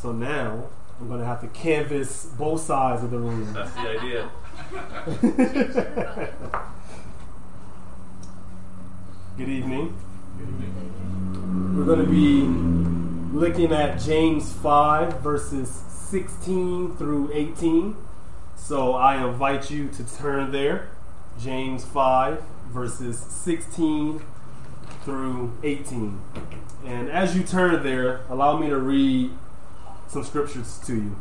So now I'm going to have to canvas both sides of the room. That's the idea. Good evening. We're going to be looking at James 5 verses 16 through 18. So I invite you to turn there. James 5 verses 16 through 18. And as you turn there, allow me to read some scriptures to you.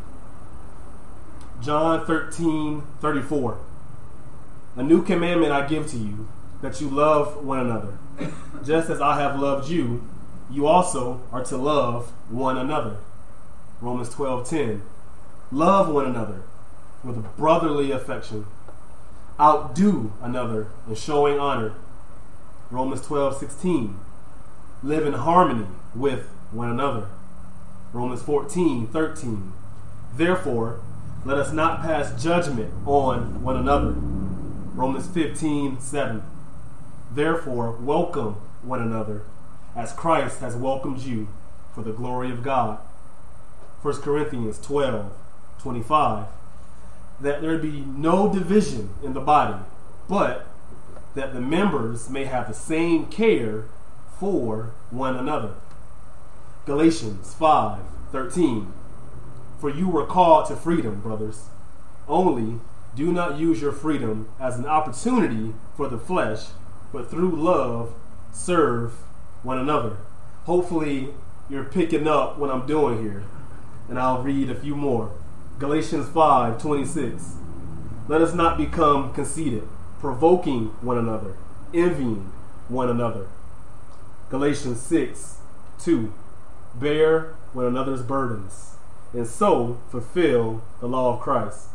John 13:34. A new commandment I give to you, that you love one another. Just as I have loved you, you also are to love one another. Romans 12:10. Love one another with brotherly affection. Outdo another in showing honor. Romans 12:16. Live in harmony with one another. Romans 14:13. Therefore, let us not pass judgment on one another. Romans 15:7. Therefore, welcome one another as Christ has welcomed you for the glory of God. 1 Corinthians 12:25. That there be no division in the body, but that the members may have the same care for one another. Galatians 5:13. For you were called to freedom, brothers. Only do not use your freedom as an opportunity for the flesh, but through love serve one another. Hopefully you're picking up what I'm doing here, and I'll read a few more. Galatians 5:26. Let us not become conceited, provoking one another, envying one another. Galatians 6:2. Bear one another's burdens, and so fulfill the law of Christ.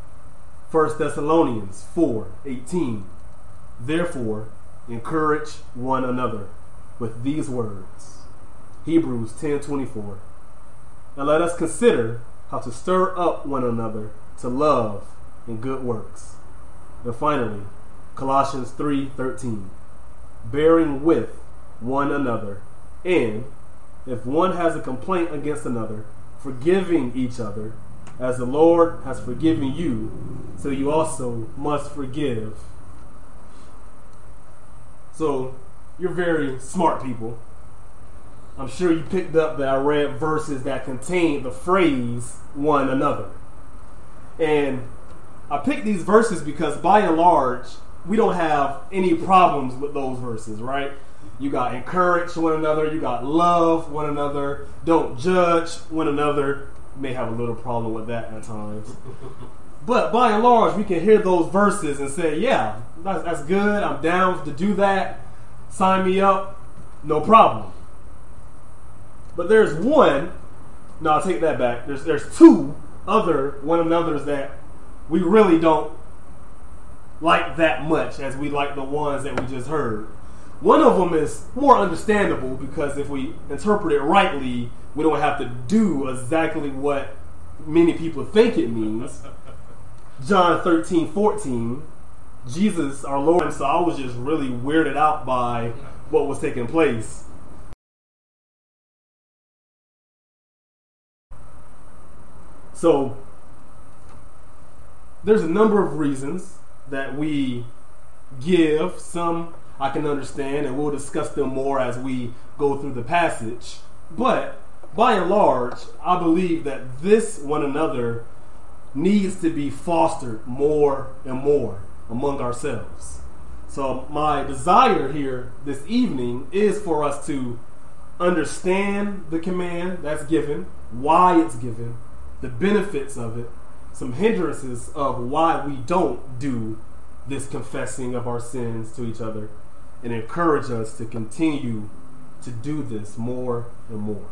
1 Thessalonians 4:18. Therefore, encourage one another with these words. Hebrews 10:24. And let us consider how to stir up one another to love and good works. And finally, Colossians 3:13. Bearing with one another, and if one has a complaint against another, forgiving each other, as the Lord has forgiven you, so you also must forgive. So, you're very smart people. I'm sure you picked up that I read verses that contain the phrase one another. And I picked these verses because by and large, we don't have any problems with those verses, right? You got encourage one another, you got love one another, don't judge one another. You may have a little problem with that at times. But by and large, we can hear those verses and say, yeah, that's good, I'm down to do that, sign me up, no problem. But there's one, no, I'll take that back, there's two other one another's that we really don't like that much as we like the ones that we just heard. One of them is more understandable because if we interpret it rightly, we don't have to do exactly what many people think it means. John 13:14, Jesus, our Lord. So I was just really weirded out by what was taking place. So there's a number of reasons that we give. Some I can understand, and we'll discuss them more as we go through the passage. But by and large, I believe that this one another needs to be fostered more and more among ourselves. So my desire here this evening is for us to understand the command that's given, why it's given, the benefits of it, some hindrances of why we don't do this confessing of our sins to each other, and encourage us to continue to do this more and more.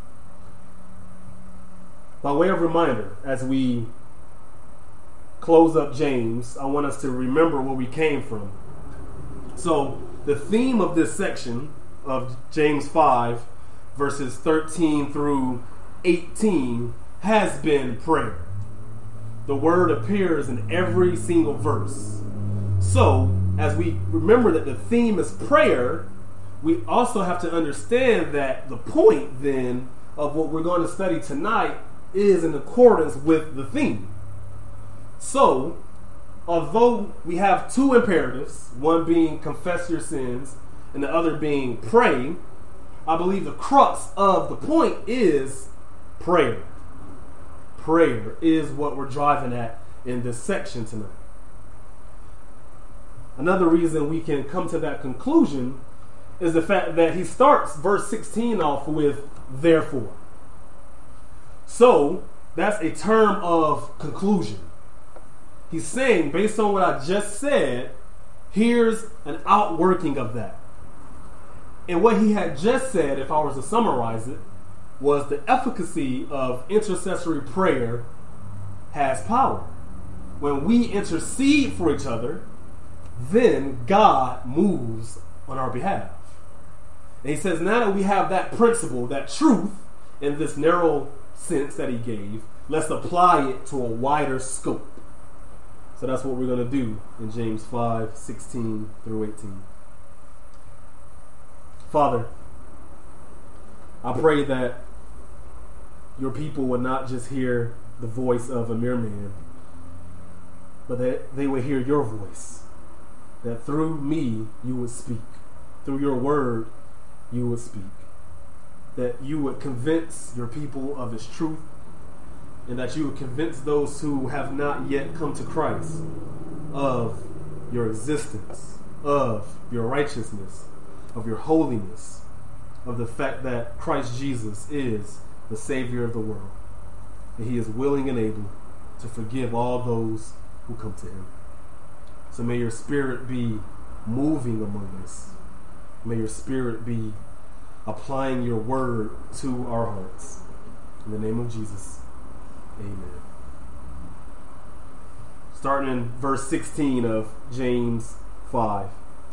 By way of reminder, as we close up James, I want us to remember where we came from. So the theme of this section of James 5, verses 13 through 18, has been prayer. The word appears in every single verse. So, as we remember that the theme is prayer, we also have to understand that the point then of what we're going to study tonight is in accordance with the theme. So, although we have two imperatives, one being confess your sins and the other being pray, I believe the crux of the point is prayer. Prayer is what we're driving at in this section tonight. Another reason we can come to that conclusion is the fact that he starts verse 16 off with therefore. So, that's a term of conclusion. He's saying, based on what I just said, here's an outworking of that. And what he had just said, if I was to summarize it, was the efficacy of intercessory prayer has power. When we intercede for each other, then God moves on our behalf. And he says, now that we have that principle, that truth, in this narrow sense that he gave, let's apply it to a wider scope. So that's what we're going to do in James 5:16 through 18. Father, I pray that your people would not just hear the voice of a mere man, but that they would hear your voice. That through me you would speak. Through your word you would speak. That you would convince your people of its truth, and that you would convince those who have not yet come to Christ of your existence, of your righteousness, of your holiness, of the fact that Christ Jesus is the Savior of the world, and he is willing and able to forgive all those who come to him. So may your Spirit be moving among us. May your Spirit be applying your word to our hearts. In the name of Jesus, amen. Starting in verse 16 of James 5.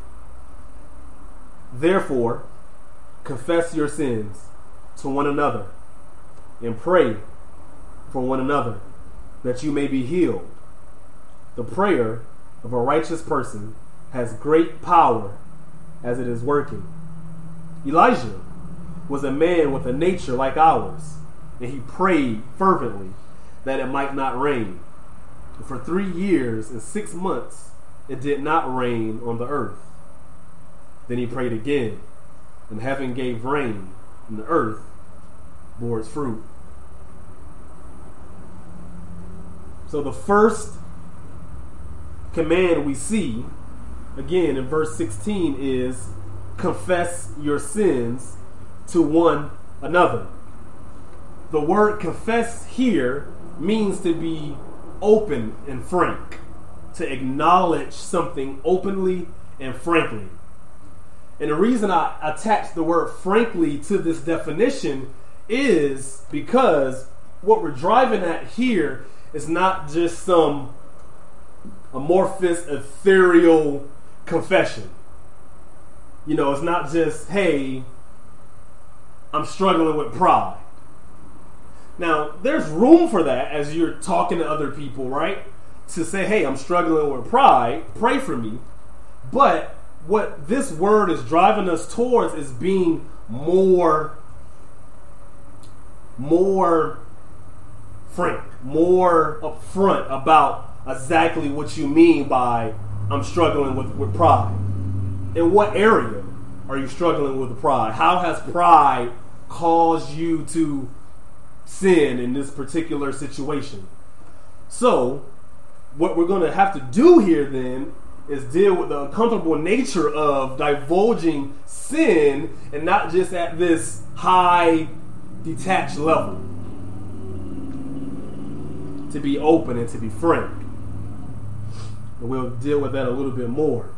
Therefore, confess your sins to one another and pray for one another that you may be healed. The prayer of a righteous person has great power as it is working. Elijah was a man with a nature like ours, and he prayed fervently that it might not rain. And for 3 years and 6 months it did not rain on the earth. Then he prayed again, and heaven gave rain, and the earth bore its fruit. So the first command we see, again in verse 16, is confess your sins to one another. The word confess here means to be open and frank, to acknowledge something openly and frankly. And the reason I attach the word frankly to this definition is because what we're driving at here is not just some amorphous, ethereal confession. You know, it's not just, hey, I'm struggling with pride. Now, there's room for that as you're talking to other people, right? To say, hey, I'm struggling with pride, pray for me. But what this word is driving us towards is being more frank, more upfront about exactly what you mean by I'm struggling with pride. In what area are you struggling with pride? How has pride caused you to sin in this particular situation? So, what we're going to have to do here then is deal with the uncomfortable nature of divulging sin, and not just at this high, detached level. To be open and to be frank. And we'll deal with that a little bit more.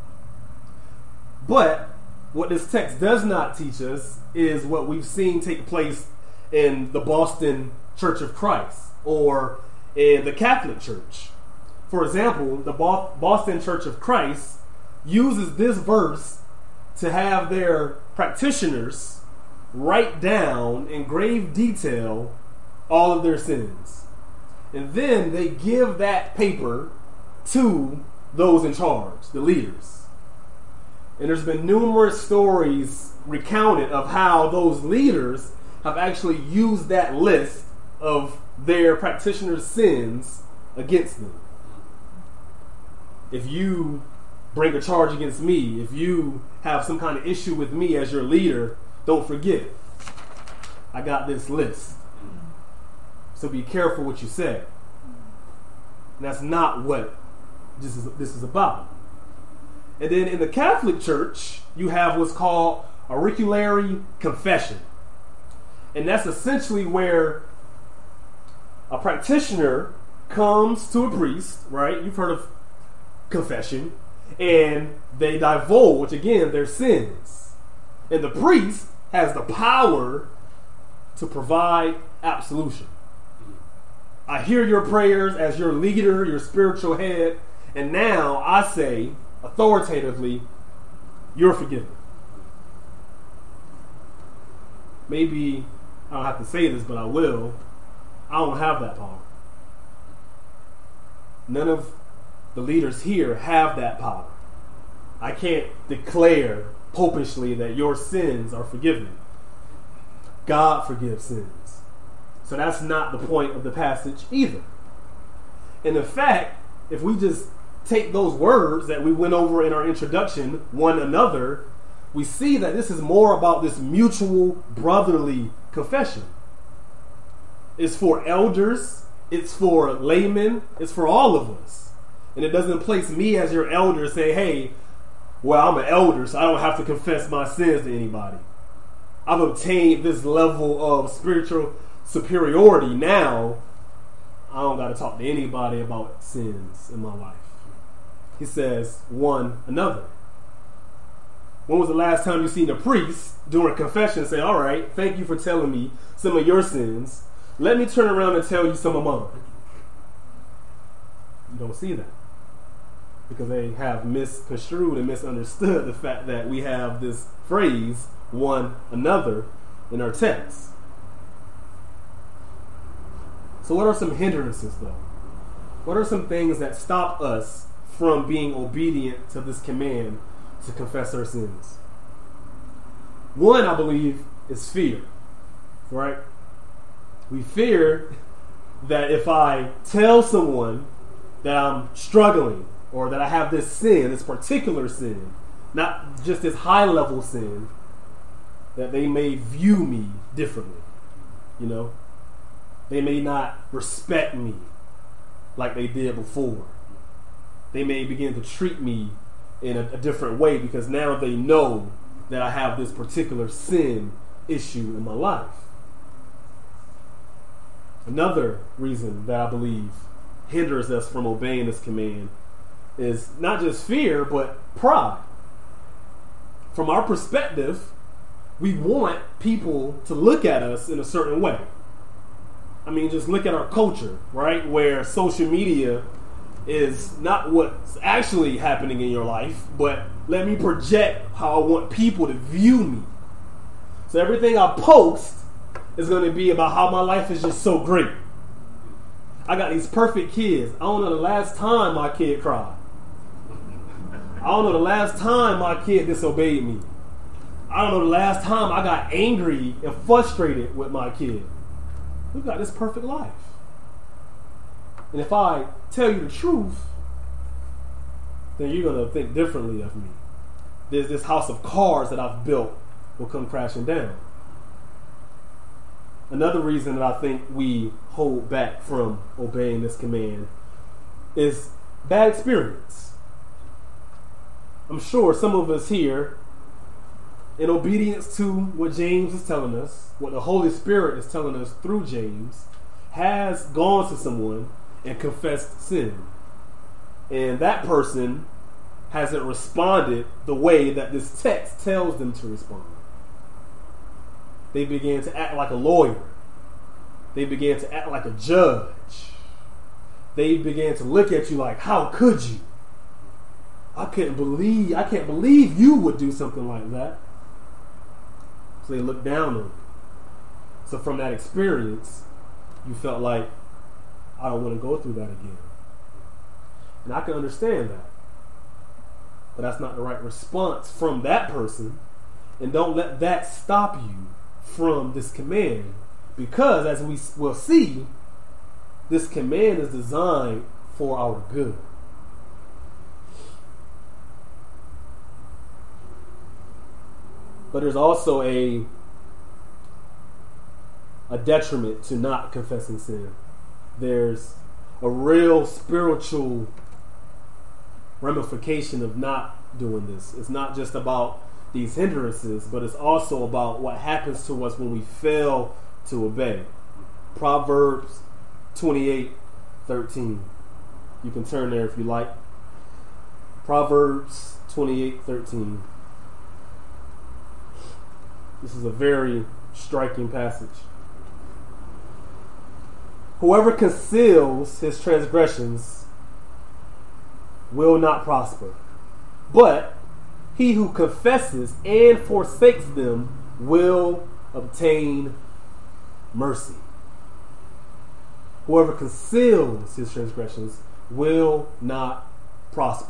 But what this text does not teach us is what we've seen take place in the Boston Church of Christ or in the Catholic Church. For example, the Boston Church of Christ uses this verse to have their practitioners write down in grave detail all of their sins. And then they give that paper to those in charge, the leaders. And there's been numerous stories recounted of how those leaders have actually used that list of their practitioner's sins against them. If you bring a charge against me, if you have some kind of issue with me as your leader, don't forget, I got this list. So be careful what you say. And that's not what this is about. And then in the Catholic Church, you have what's called auriculary confession. And that's essentially where a practitioner comes to a priest, right? You've heard of confession. And they divulge, again, their sins. And the priest has the power to provide absolution. I hear your prayers as your leader, your spiritual head, and now I say, authoritatively, you're forgiven. Maybe I don't have to say this, but I will. I don't have that power. None of the leaders here have that power. I can't declare popishly that your sins are forgiven. God forgives sins. So that's not the point of the passage either. And in fact, if we just take those words that we went over in our introduction, one another, we see that this is more about this mutual brotherly confession. It's for elders, it's for laymen, it's for all of us. And it doesn't place me as your elder say, hey, well, I'm an elder, so I don't have to confess my sins to anybody. I've obtained this level of spiritual superiority. Now, I don't got to talk to anybody about sins in my life. He says, one another. When was the last time you seen a priest during confession say, all right, thank you for telling me some of your sins. Let me turn around and tell you some of mine. You don't see that. Because they have misconstrued and misunderstood the fact that we have this phrase, one another, in our text. So what are some hindrances, though? What are some things that stop us from being obedient to this command to confess our sins? One, I believe, is fear, right? We fear that if I tell someone that I'm struggling or that I have this sin, this particular sin, not just this high-level sin, that they may view me differently, you know? They may not respect me like they did before. They may begin to treat me in a different way because now they know that I have this particular sin issue in my life. Another reason that I believe hinders us from obeying this command is not just fear, but pride. From our perspective, we want people to look at us in a certain way. I mean, just look at our culture, right? Where social media is not what's actually happening in your life, but let me project how I want people to view me. So everything I post is going to be about how my life is just so great. I got these perfect kids. I don't know the last time my kid cried. I don't know the last time my kid disobeyed me. I don't know the last time I got angry and frustrated with my kid. We've got this perfect life. And if I tell you the truth, then you're going to think differently of me. This house of cards that I've built will come crashing down. Another reason that I think we hold back from obeying this command is bad experience. I'm sure some of us here, in obedience to what James is telling us, what the Holy Spirit is telling us through James, has gone to someone and confessed sin. And that person hasn't responded the way that this text tells them to respond. They began to act like a lawyer. They began to act like a judge. They began to look at you like, how could you? I can't believe you would do something like that. So they looked down on you. So from that experience, you felt like, I don't want to go through that again. And I can understand that. But that's not the right response from that person. And don't let that stop you from this command Because, as we will see, this command is designed for our good. But there's also a detriment to not confessing sin. There's a real spiritual ramification of not doing this. It's not just about these hindrances, but it's also about what happens to us when we fail to obey. Proverbs 28:13. You can turn there if you like. Proverbs 28:13. This is a very striking passage. Whoever conceals his transgressions will not prosper, but he who confesses and forsakes them will obtain mercy. Whoever conceals his transgressions will not prosper.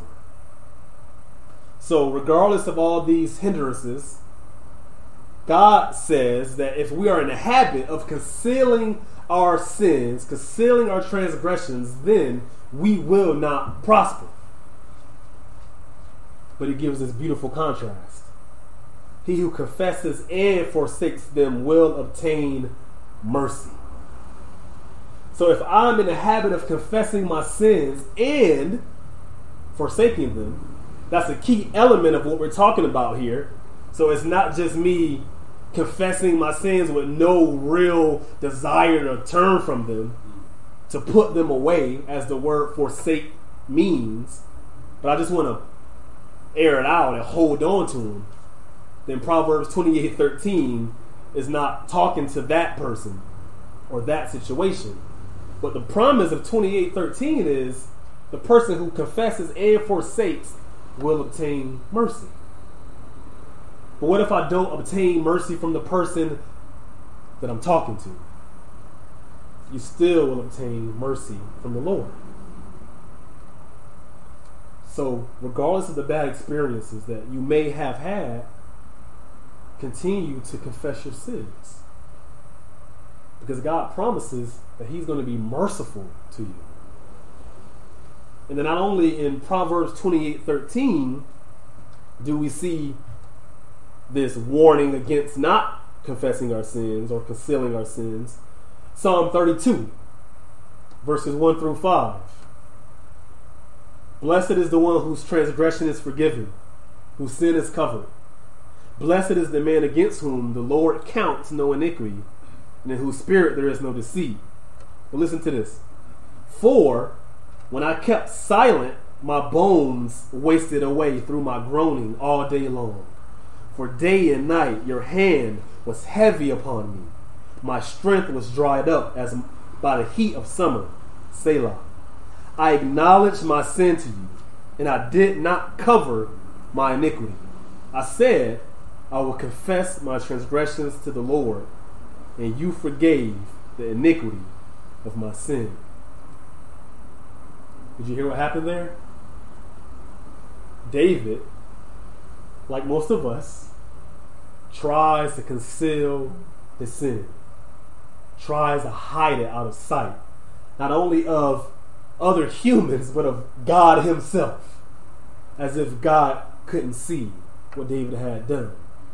So regardless of all these hindrances, God says that if we are in the habit of concealing our sins, concealing our transgressions, then we will not prosper. But he gives this beautiful contrast. He who confesses and forsakes them will obtain mercy. So if I'm in the habit of confessing my sins and forsaking them, that's a key element of what we're talking about here. So it's not just me confessing my sins with no real desire to turn from them, to put them away, as the word forsake means, but I just want to air it out and hold on to them. Then Proverbs 28:13 is not talking to that person or that situation. But the promise of 28:13 is the person who confesses and forsakes will obtain mercy. But what if I don't obtain mercy from the person that I'm talking to? You still will obtain mercy from the Lord. So regardless of the bad experiences that you may have had, continue to confess your sins. Because God promises that he's going to be merciful to you. And then not only in Proverbs 28:13 do we see this warning against not confessing our sins or concealing our sins. Psalm 32, verses 1 through 5. Blessed is the one whose transgression is forgiven, whose sin is covered. Blessed is the man against whom the Lord counts no iniquity, and in whose spirit there is no deceit. But listen to this. For when I kept silent, my bones wasted away through my groaning all day long. For day and night your hand was heavy upon me. My strength was dried up as by the heat of summer. Selah. I acknowledged my sin to you, and I did not cover my iniquity. I said, I will confess my transgressions to the Lord, and you forgave the iniquity of my sin. Did you hear what happened there? David, like most of us, tries to conceal his sin, tries to hide it out of sight, not only of other humans, but of God himself, as if God couldn't see what David had done.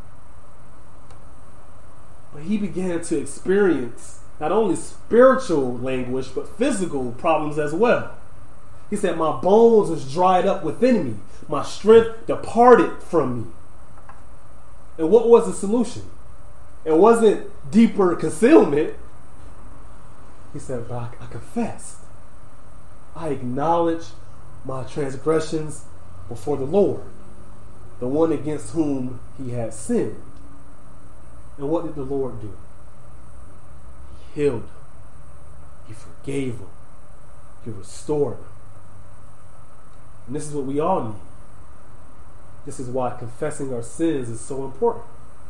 But he began to experience not only spiritual languish, but physical problems as well. He said, my bones was dried up within me. My strength departed from me. And what was the solution? It wasn't deeper concealment. He said, but I confessed. I acknowledged my transgressions before the Lord, the one against whom he had sinned. And what did the Lord do? He healed him. He forgave him. He restored him. And this is what we all need. This is why confessing our sins is so important.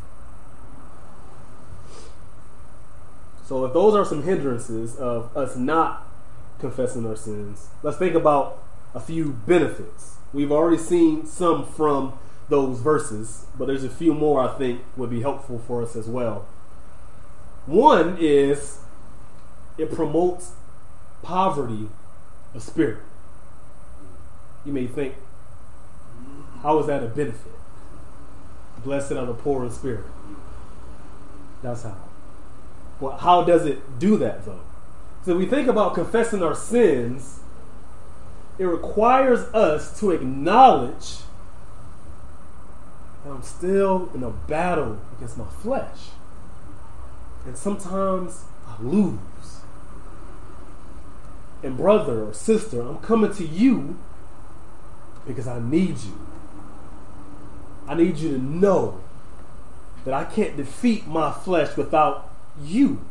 So if those are some hindrances of us not confessing our sins, let's think about a few benefits. We've already seen some from those verses, but there's a few more I think would be helpful for us as well. One is it promotes poverty of spirit. You may think, how is that a benefit? Blessed are the poor in spirit. That's how. Well, how does it do that though? So we think about confessing our sins, it requires us to acknowledge that I'm still in a battle against my flesh. And sometimes I lose. And brother or sister, I'm coming to you because I need you. I need you to know that I can't defeat my flesh without you.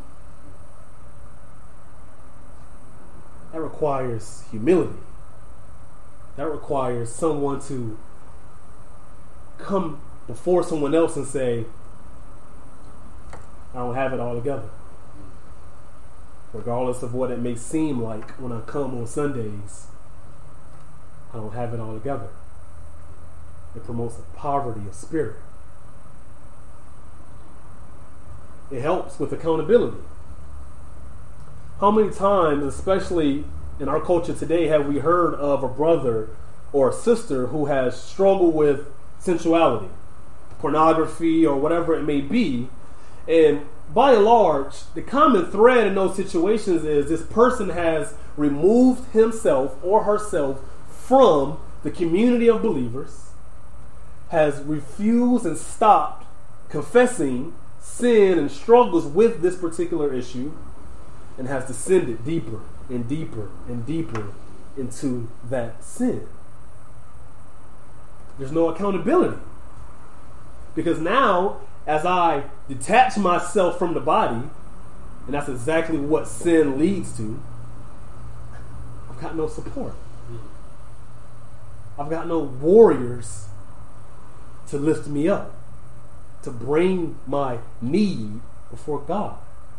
That requires humility. That requires someone to come before someone else and say, I don't have it all together. Regardless of what it may seem like when I come on Sundays, I don't have it all together. It promotes a poverty of spirit. It helps with accountability. How many times, especially in our culture today, have we heard of a brother or a sister who has struggled with sensuality, pornography, or whatever it may be? And by and large, the common thread in those situations is this person has removed himself or herself from the community of believers, has refused and stopped confessing sin and struggles with this particular issue, and has descended deeper and deeper and deeper into that sin. There's no accountability. Because now, as I detach myself from the body, and that's exactly what sin leads to, I've got no support. I've got no warriors to lift me up, to bring my need before God.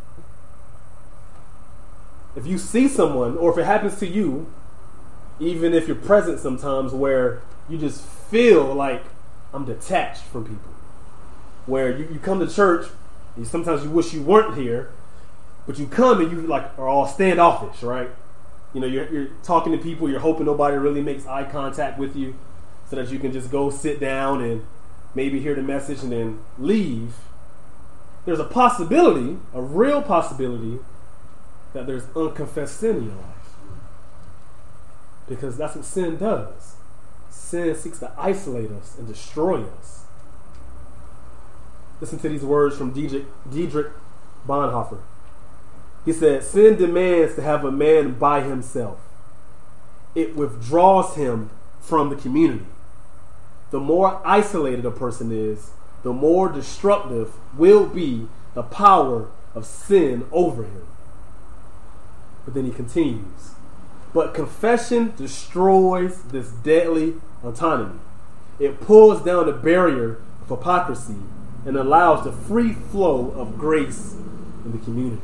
If you see someone, or if it happens to you, even if you're present sometimes where you just feel like I'm detached from people, where you come to church, and sometimes you wish you weren't here, but you come and you like are all standoffish, right? You know, you're talking to people, you're hoping nobody really makes eye contact with you, so that you can just go sit down and maybe hear the message and then leave. There's a possibility, a real possibility, that there's unconfessed sin in your life. Because that's what sin does. Sin seeks to isolate us and destroy us. Listen to these words from Dietrich Bonhoeffer. He said, sin demands to have a man by himself. It withdraws him from the community. The more isolated a person is, the more destructive will be the power of sin over him. But then he continues, but confession destroys this deadly autonomy. It pulls down the barrier of hypocrisy and allows the free flow of grace in the community.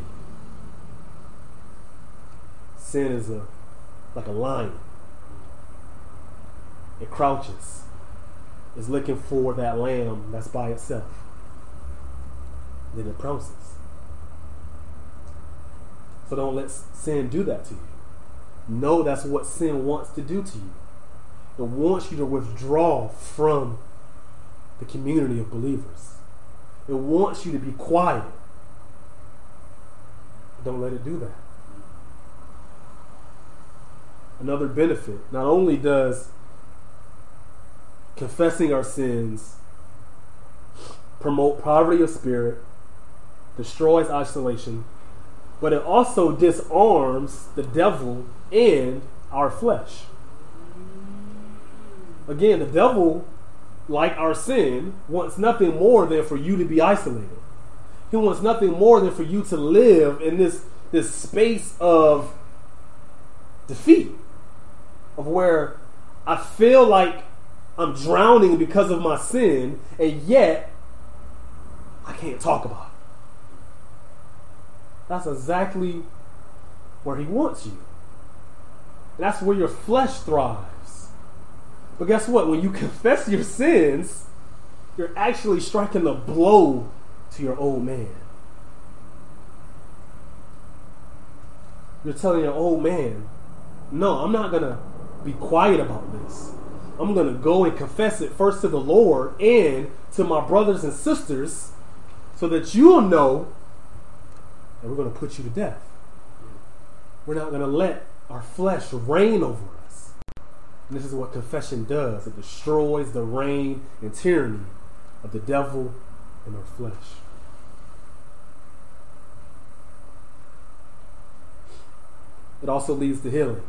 Sin is like a lion. It crouches. It's looking for that lamb that's by itself. Then it pounces. So don't let sin do that to you. Know that's what sin wants to do to you. It wants you to withdraw from the community of believers. It wants you to be quiet. Don't let it do that. Another benefit, not only does confessing our sins promote poverty of spirit, destroys isolation, but it also disarms the devil and our flesh. Again, the devil, like our sin, wants nothing more than for you to be isolated. He wants nothing more than for you to live in this space of defeat, of where I feel like I'm drowning because of my sin, and yet I can't talk about it. That's exactly where he wants you. That's where your flesh thrives. But guess what? When you confess your sins, you're actually striking a blow to your old man. You're telling your old man, no, I'm not going to be quiet about this. I'm going to go and confess it first to the Lord and to my brothers and sisters so that you'll know that we're going to put you to death. We're not going to let our flesh reign over us. And this is what confession does. It destroys the reign and tyranny of the devil in our flesh. It also leads to healing.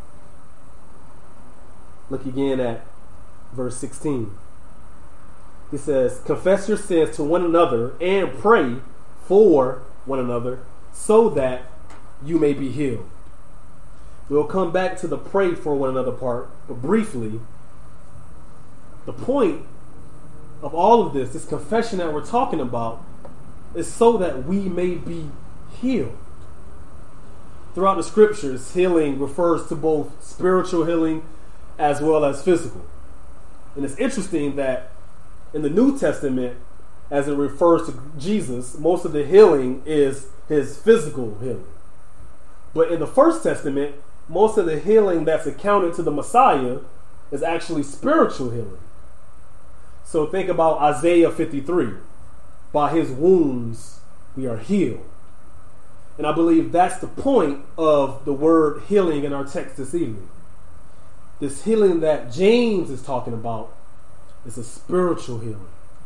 Look again at verse 16. He says, confess your sins to one another and pray for one another so that you may be healed. We'll come back to the pray for one another part, but briefly, the point of all of this confession that we're talking about, is so that we may be healed. Throughout the scriptures, healing refers to both spiritual healing as well as physical. And it's interesting that in the New Testament, as it refers to Jesus, most of the healing is his physical healing. But in the First Testament, most of the healing that's accounted to the Messiah is actually spiritual healing. So think about Isaiah 53. By his wounds we are healed. And I believe that's the point of the word healing in our text this evening. This healing that James is talking about is a spiritual healing.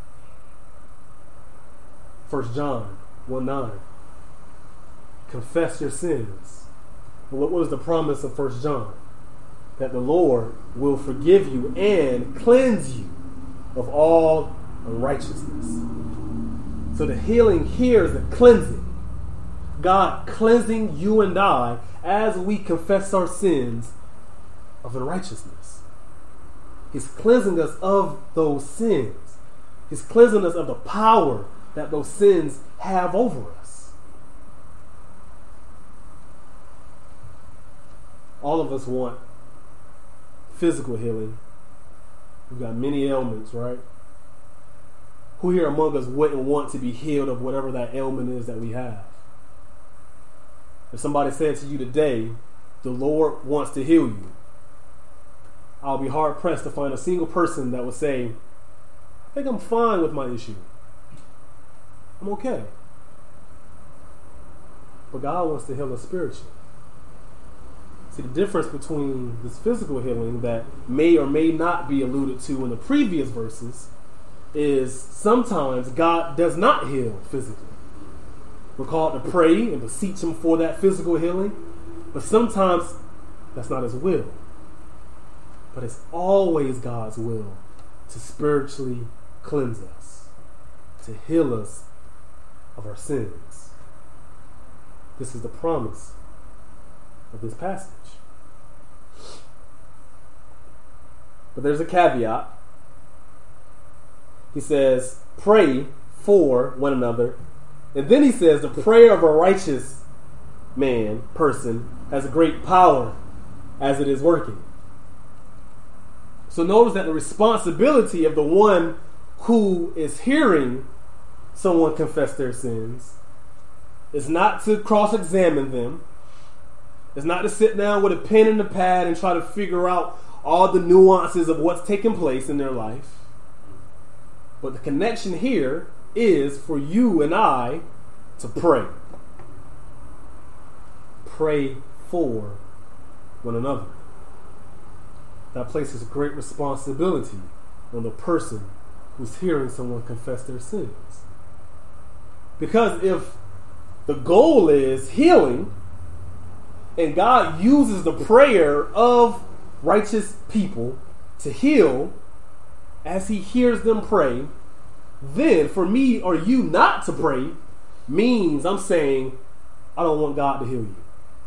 1 John 1:9. Confess your sins. And what was the promise of 1 John? That the Lord will forgive you and cleanse you of all unrighteousness. So the healing here is a cleansing. God cleansing you and I as we confess our sins of unrighteousness. He's cleansing us of those sins. He's cleansing us of the power that those sins have over us. All of us want physical healing. We've got many ailments, right? Who here among us wouldn't want to be healed of whatever that ailment is that we have? If somebody said to you today, the Lord wants to heal you, I'll be hard pressed to find a single person that would say, I think I'm fine with my issue. I'm okay. But God wants to heal us spiritually. See, the difference between this physical healing that may or may not be alluded to in the previous verses is sometimes God does not heal physically. We're called to pray and beseech him for that physical healing, but sometimes that's not his will. But it's always God's will to spiritually cleanse us, to heal us of our sins. This is the promise of this passage. But there's a caveat. He says, pray for one another. And then he says, the prayer of a righteous person, has a great power as it is working. So notice that the responsibility of the one who is hearing someone confess their sins is not to cross-examine them. It's not to sit down with a pen and a pad and try to figure out all the nuances of what's taking place in their life. But the connection here is for you and I to pray. Pray for one another. That places great responsibility on the person who's hearing someone confess their sins. Because if the goal is healing, and God uses the prayer of righteous people to heal as he hears them pray, then for me or you not to pray means I'm saying, I don't want God to heal you.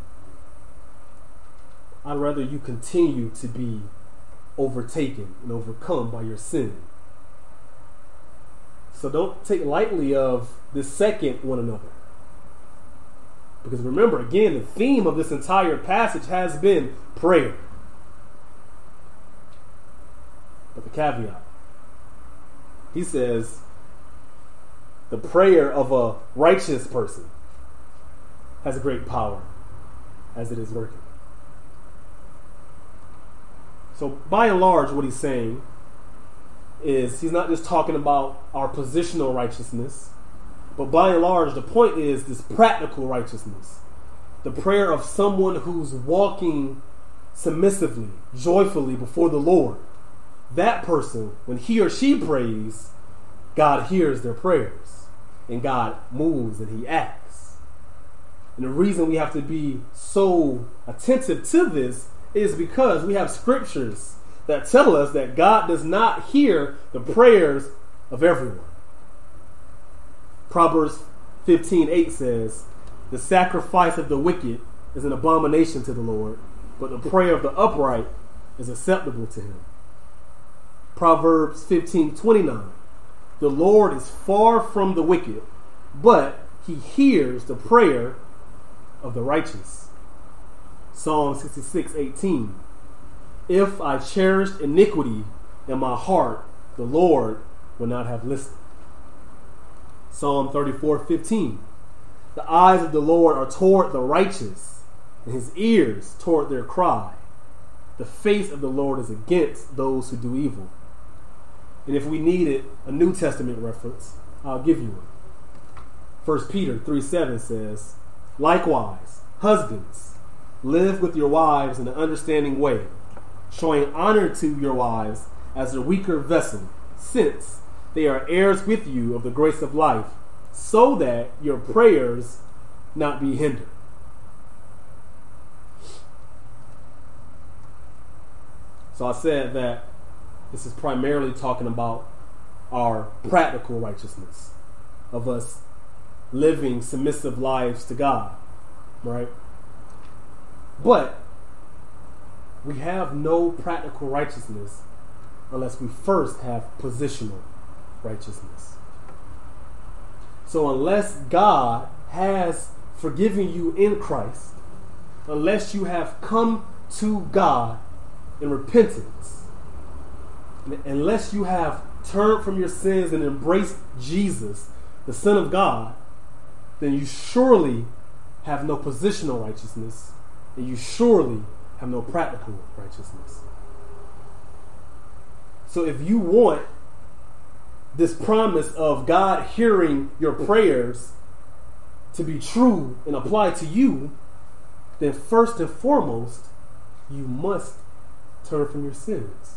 I'd rather you continue to be overtaken and overcome by your sin. So don't take lightly of this second one another. Because remember, again, the theme of this entire passage has been prayer. But the caveat, he says, the prayer of a righteous person has a great power as it is working. So by and large, what he's saying is he's not just talking about our positional righteousness, but by and large, the point is this practical righteousness. The prayer of someone who's walking submissively, joyfully before the Lord. That person, when he or she prays, God hears their prayers, and God moves and he acts. And the reason we have to be so attentive to this is because we have scriptures that tell us that God does not hear the prayers of everyone. Proverbs 15:8 says, "The sacrifice of the wicked is an abomination to the Lord, but the prayer of the upright is acceptable to him." Proverbs 15:29, "The Lord is far from the wicked, but he hears the prayer of the righteous." Psalm 66:18, "If I cherished iniquity in my heart, the Lord would not have listened." Psalm 34:15, "The eyes of the Lord are toward the righteous, and his ears toward their cry. The face of the Lord is against those who do evil." And if we needed a New Testament reference, I'll give you one. 1 Peter 3:7 says, "Likewise, husbands, live with your wives in an understanding way, showing honor to your wives as a weaker vessel, since they are heirs with you of the grace of life, so that your prayers not be hindered." So I said that this is primarily talking about our practical righteousness, of us living submissive lives to God, right? But we have no practical righteousness unless we first have positional righteousness. So unless God has forgiven you in Christ, unless you have come to God in repentance, unless you have turned from your sins and embraced Jesus, the Son of God, then you surely have no positional righteousness, and you surely have no practical righteousness. So if you want this promise of God hearing your prayers to be true and apply to you, then first and foremost, you must turn from your sins.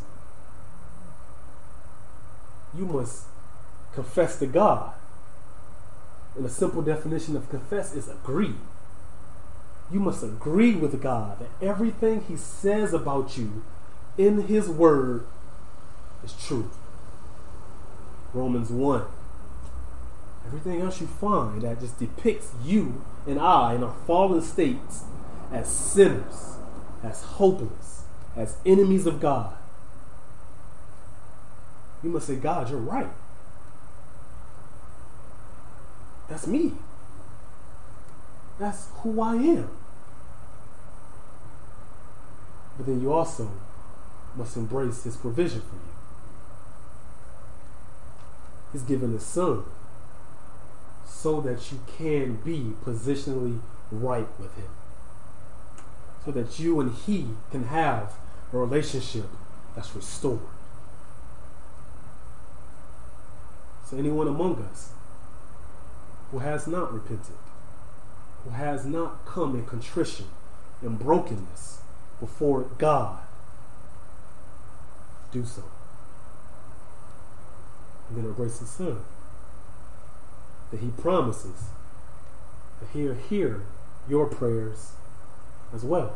You must confess to God. And a simple definition of confess is agree. You must agree with God that everything he says about you in his word is true. Romans 1. Everything else you find that just depicts you and I in our fallen states as sinners, as hopeless, as enemies of God. You must say, God, you're right. That's me. That's who I am. But then you also must embrace his provision for you. He's given his son so that you can be positionally right with him. So that you and he can have a relationship that's restored. So anyone among us who has not repented, who has not come in contrition and brokenness before God, do so. And then embrace his son, that he promises that he'll hear your prayers as well.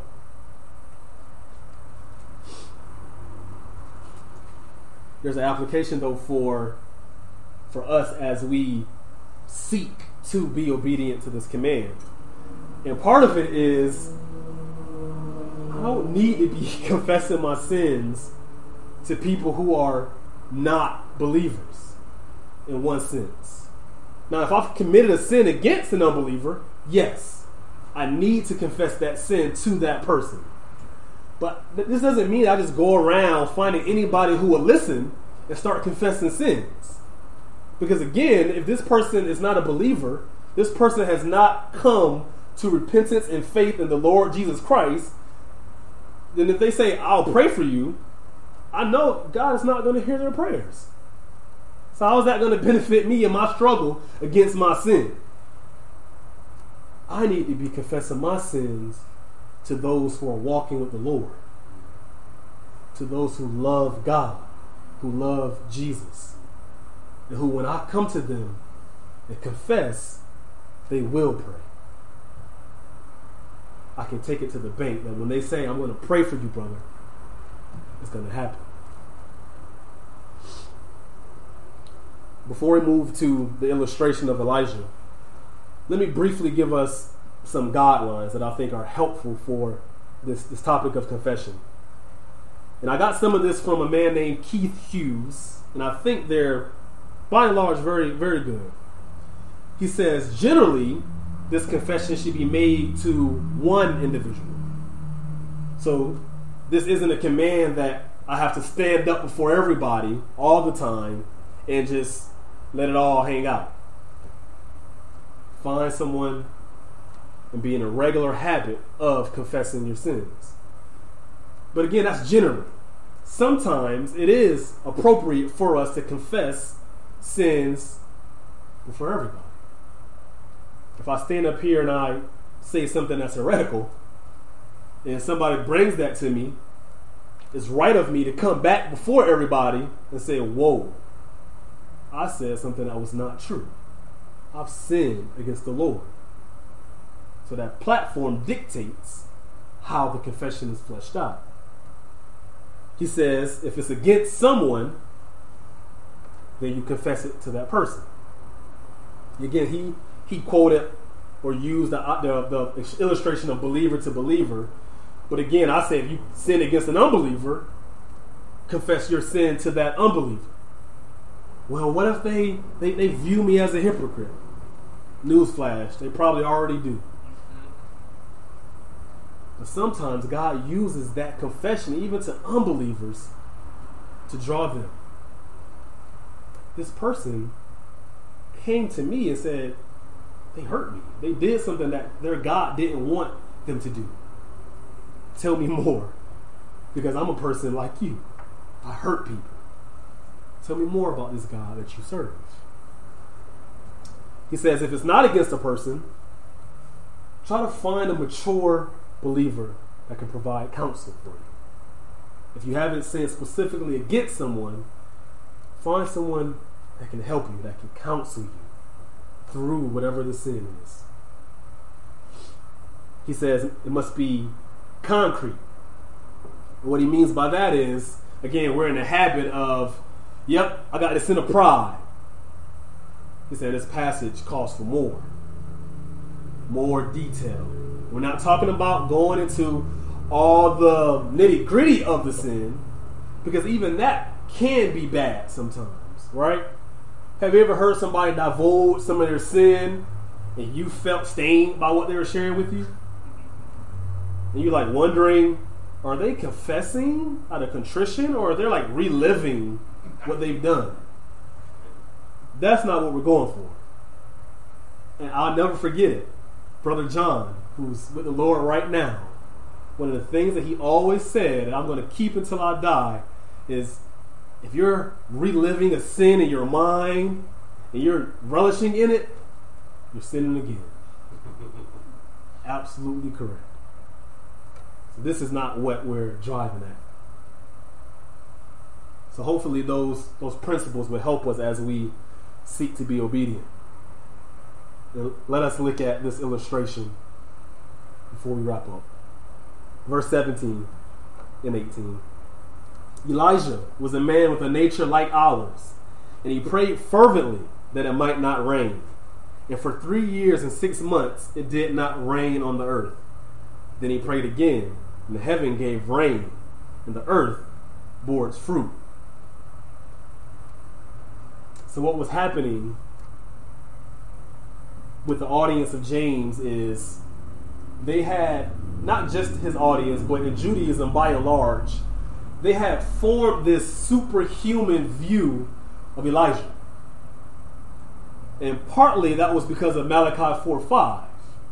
There's an application though for us as we seek to be obedient to this command. And part of it is I don't need to be confessing my sins to people who are not believers in one sense. Now, if I've committed a sin against an unbeliever, yes, I need to confess that sin to that person. But this doesn't mean I just go around finding anybody who will listen and start confessing sins. Because again, if this person is not a believer, this person has not come to repentance and faith in the Lord Jesus Christ, then if they say, I'll pray for you, I know God is not going to hear their prayers. So how is that going to benefit me in my struggle against my sin? I need to be confessing my sins to those who are walking with the Lord, to those who love God, who love Jesus, and who, when I come to them and confess, they will pray. I can take it to the bank that when they say, I'm going to pray for you, brother, it's going to happen. Before we move to the illustration of Elijah, let me briefly give us some guidelines that I think are helpful for this topic of confession. And I got some of this from a man named Keith Hughes, and I think they're, by and large, very, very good. He says, generally, this confession should be made to one individual. So this isn't a command that I have to stand up before everybody all the time and just let it all hang out. Find someone and be in a regular habit of confessing your sins. But again, that's generally. Sometimes it is appropriate for us to confess sins before everybody. If I stand up here and I say something that's heretical, and somebody brings that to me, it's right of me to come back before everybody and say, whoa, I said something that was not true. I've sinned against the Lord. So that platform dictates how the confession is fleshed out. He says, if it's against someone, then you confess it to that person. Again, he quoted or used the illustration of believer to believer. But again, I say if you sin against an unbeliever, confess your sin to that unbeliever. Well, what if they view me as a hypocrite? Newsflash, they probably already do. But sometimes God uses that confession even to unbelievers to draw them. This person came to me and said, they hurt me. They did something that their God didn't want them to do. Tell me more. Because I'm a person like you. I hurt people. Tell me more about this God that you serve. He says, if it's not against a person, try to find a mature believer that can provide counsel for you. If you haven't sinned specifically against someone, find someone that can help you, that can counsel you through whatever the sin is. He says it must be concrete. And what he means by that is, again, we're in the habit of, yep, I got this sin of pride. He said this passage calls for more detail. We're not talking about going into all the nitty-gritty of the sin, because even that can be bad sometimes, right? Have you ever heard somebody divulge some of their sin and you felt stained by what they were sharing with you? And you're like wondering, are they confessing out of contrition, or are they like reliving what they've done? That's not what we're going for. And I'll never forget it. Brother John, who's with the Lord right now, one of the things that he always said, and I'm going to keep until I die, is if you're reliving a sin in your mind and you're relishing in it, you're sinning again. Absolutely correct. So this is not what we're driving at. So hopefully those principles will help us as we seek to be obedient. And let us look at this illustration before we wrap up. Verse 17 and 18. Elijah was a man with a nature like ours, and he prayed fervently that it might not rain. And for 3 years and 6 months it did not rain on the earth. Then he prayed again, and the heaven gave rain, and the earth bore its fruit. So what was happening with the audience of James is they had, not just his audience, but in Judaism by and large, they had formed this superhuman view of Elijah. And partly that was because of Malachi 4:5.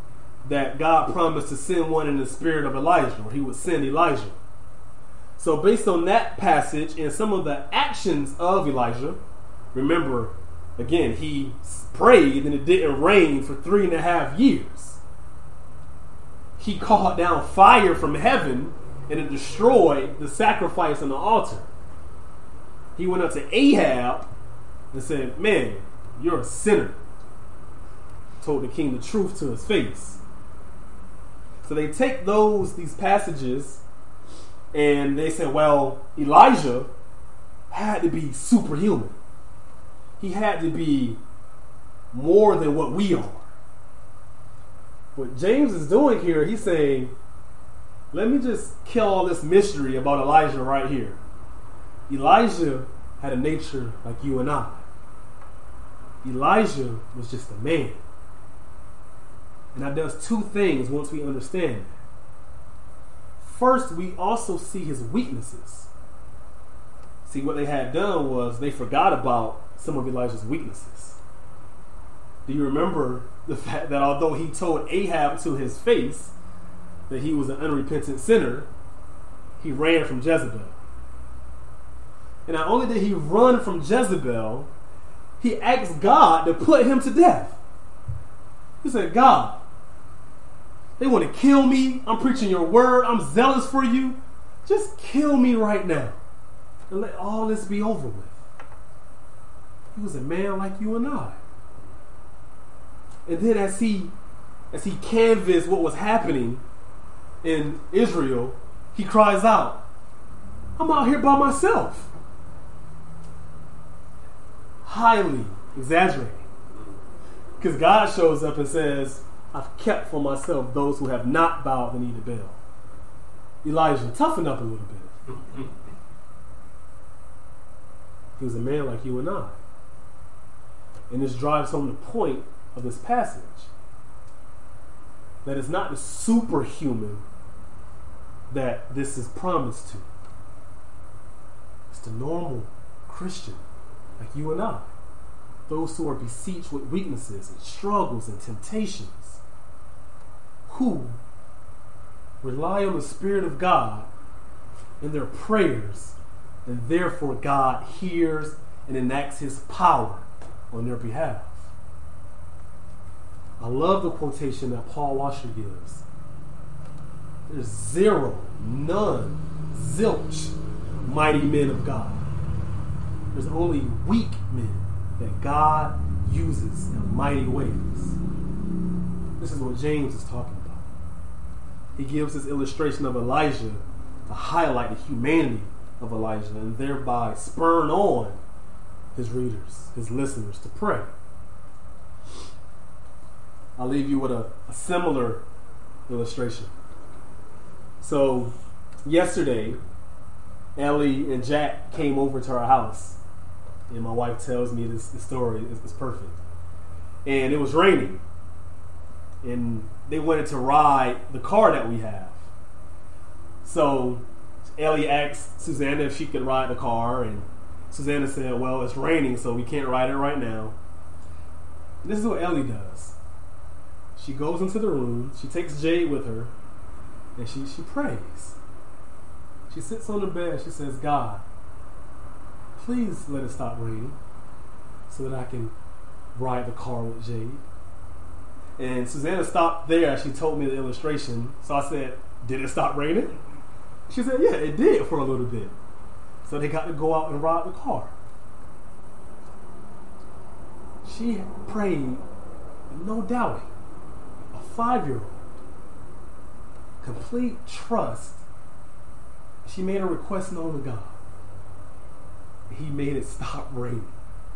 that God promised to send one in the spirit of Elijah, or he would send Elijah. So based on that passage and some of the actions of Elijah, remember, again, he prayed and it didn't rain for 3.5 years. He called down fire from heaven and it destroyed the sacrifice on the altar. He went up to Ahab and said, man, you're a sinner. Told the king the truth to his face. So they take these passages and they say, well, Elijah had to be superhuman. He had to be more than what we are. What James is doing here, he's saying, let me just kill all this mystery about Elijah right here. Elijah had a nature like you and I. Elijah was just a man. And that does two things once we understand that. First, we also see his weaknesses. See, what they had done was they forgot about some of Elijah's weaknesses. Do you remember the fact that although he told Ahab to his face that he was an unrepentant sinner, he ran from Jezebel. And not only did he run from Jezebel, he asked God to put him to death. He said, God, they want to kill me. I'm preaching your word. I'm zealous for you. Just kill me right now and let all this be over with. He was a man like you and I. And then as he canvassed what was happening in Israel, he cries out, I'm out here by myself. Highly exaggerating. Because God shows up and says, I've kept for myself those who have not bowed the knee to Baal. Elijah, toughen up a little bit. He was a man like you and I. And this drives home the point of this passage. That it's not the superhuman that this is promised to. It's the normal Christian like you and I. Those who are besieged with weaknesses and struggles and temptations, who rely on the Spirit of God in their prayers, and therefore God hears and enacts his power on their behalf. I love the quotation that Paul Washer gives. There's zero, none, zilch mighty men of God. There's only weak men that God uses in mighty ways. This is what James is talking about. He gives this illustration of Elijah to highlight the humanity of Elijah and thereby spurn on his readers, his listeners to pray. I'll leave you with a similar illustration. So yesterday, Ellie and Jack came over to our house. And my wife tells me this story is perfect. And it was raining. And they wanted to ride the car that we have. So Ellie asked Susanna if she could ride the car. And Susanna said, well, it's raining, so we can't ride it right now. And this is what Ellie does. She goes into the room. She takes Jade with her. And she prays. She sits on the bed. She says, God, please let it stop raining so that I can ride the car with Jade. And Susanna stopped there. She told me the illustration. So I said, did it stop raining? She said, yeah, it did for a little bit. So they got to go out and ride the car. She prayed, no doubting, a 5-year-old. Complete trust. She made a request known to God. He made it stop raining.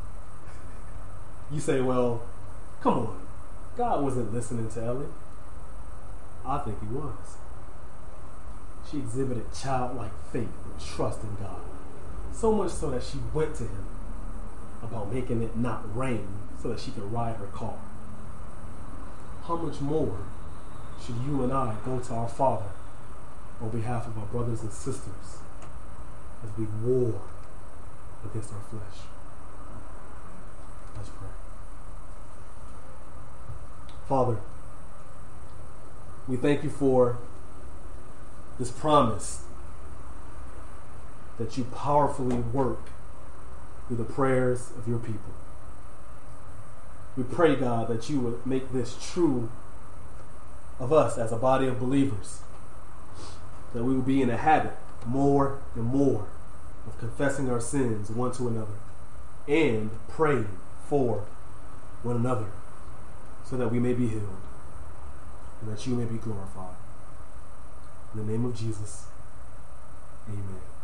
You say, well, come on. God wasn't listening to Ellie. I think he was. She exhibited childlike faith and trust in God. So much so that she went to him about making it not rain so that she could ride her car. How much more should you and I go to our Father on behalf of our brothers and sisters as we war against our flesh? Let's pray. Father, We thank you for this promise that you powerfully work through the prayers of your people. We pray, God, that you would make this true of us as a body of believers, that we will be in a habit more and more of confessing our sins one to another and praying for one another so that we may be healed and that you may be glorified. In the name of Jesus, amen.